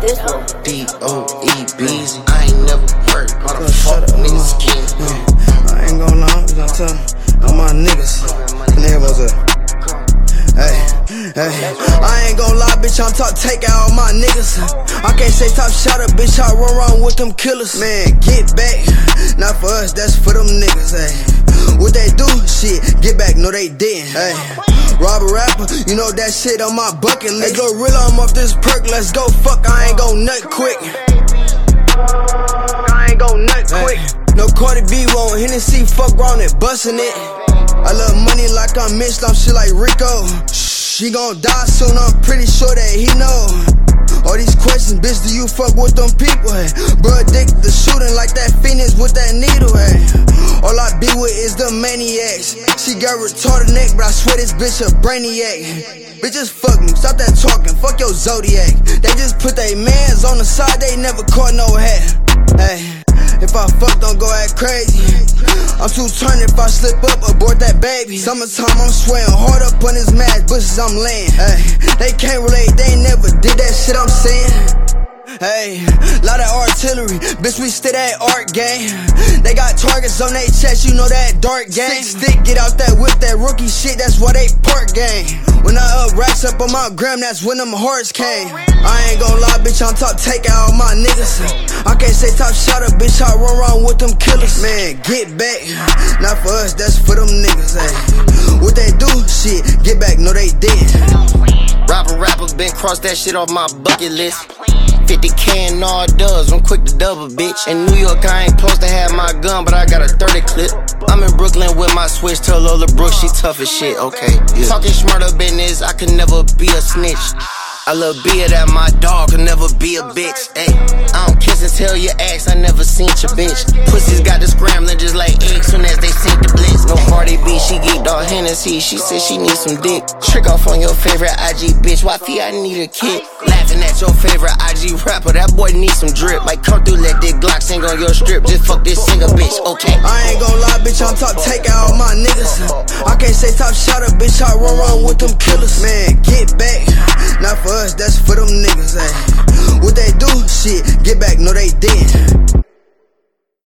this one. D-O-E-B's. I ain't never worked. How the fuck niggas skin? I ain't gon' lie, I'm gonna tell all my niggas. And everyone's I ain't gon' lie, bitch, I'm top take out all my niggas. I can't say top shotter, bitch, I run around with them killers. Man, get back, not for us, that's for them niggas, ayy. What they do? Shit, get back, no they didn't, ayy. Rob a rapper, you know that shit on my bucket list. Hey, go real, I'm off this perk, let's go, fuck, I ain't gon' nut quick. I ain't gon' nut quick. No Cardi B won't Hennessy, fuck round it, bustin' it. I love money like I'm Mitch, I'm shit like Rico. She gon' die soon, I'm pretty sure that he know. All these questions, bitch, do you fuck with them people, hey? Bro, addicted to shooting like that Phoenix with that needle, hey? All I be with is the maniacs. She got retarded neck, but I swear this bitch a brainiac. Bitches fuck me, stop that talking, fuck your Zodiac. They just put they mans on the side, they never caught no hat. Hey, if I fuck, don't go act crazy. I'm too turned if I slip up, abort that baby. Summertime, I'm swearing hard up on his mad bushes, I'm laying. Hey, they can't relate, they ain't never did that shit I'm saying. Hey, lot of artillery, bitch, we still that art game. They got targets on they chest, you know that dark game. Stick, get out that whip, that rookie shit, that's why they park game. When I racks up on my gram, that's when them hearts came. I ain't gon' lie, bitch, I'm top take out all my niggas. I can't say top shotter, bitch, I run around with them killers. Man, get back, not for us, that's for them niggas, ayy. What they do? Shit, get back, no they didn't. Rapper, been crossed that shit off my bucket list. 50K and all dubs, I'm quick to double, bitch. In New York, I ain't supposed to have my gun, but I got a 30 clip. I'm in Brooklyn with my switch, tell Lola Brooks she tough as shit, okay. Yeah. Talking smarter business, I could never be a snitch. I love beer that my dog could never be a bitch. Ay, I don't kiss and tell your ex, I never seen your bitch. Pussies got the scrambling just like eggs soon as they sink the blitz. No Cardi B, she geeked all Hennessy, she said she needs some dick. Trick off on your favorite IG bitch, wifey, I need a kick. Laughing at your favorite IG rapper, that boy needs some drip. Like come through, let this Glock sing on your strip, just fuck this singer bitch, okay. I ain't gon' lie, bitch, I'm top take out all my niggas. I can't say top shotter, bitch, I run around with them killers. Man, get back, not for us, that's for them niggas, ayy. What they do? Shit, get back, no they didn't.